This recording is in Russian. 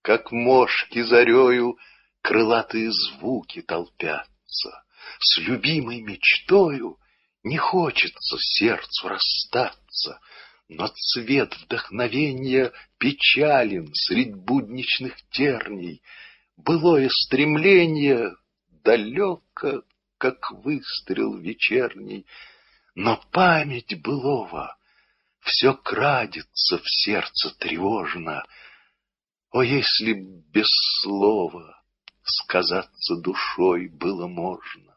как мошки зарею, крылатые звуки толпятся. С любимой мечтою не хочется сердцу расстаться, но цвет вдохновенья печален средь будничных терней. Былое стремление далеко, как выстрел вечерний, но память былого все крадется в сердце тревожно. О, если б без слова сказаться душой было можно!